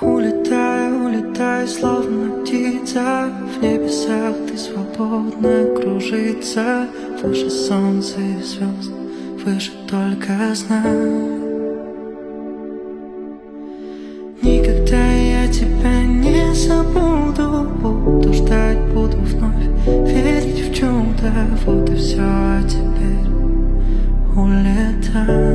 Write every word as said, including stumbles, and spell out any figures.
Улетай, улетай, словно птица. В небесах ты свободно кружится. Выше солнца и звезд, выше только знай. Никогда я тебя не забуду. Буду ждать, буду вновь верить в чудо. Вот и все, а теперь улетай.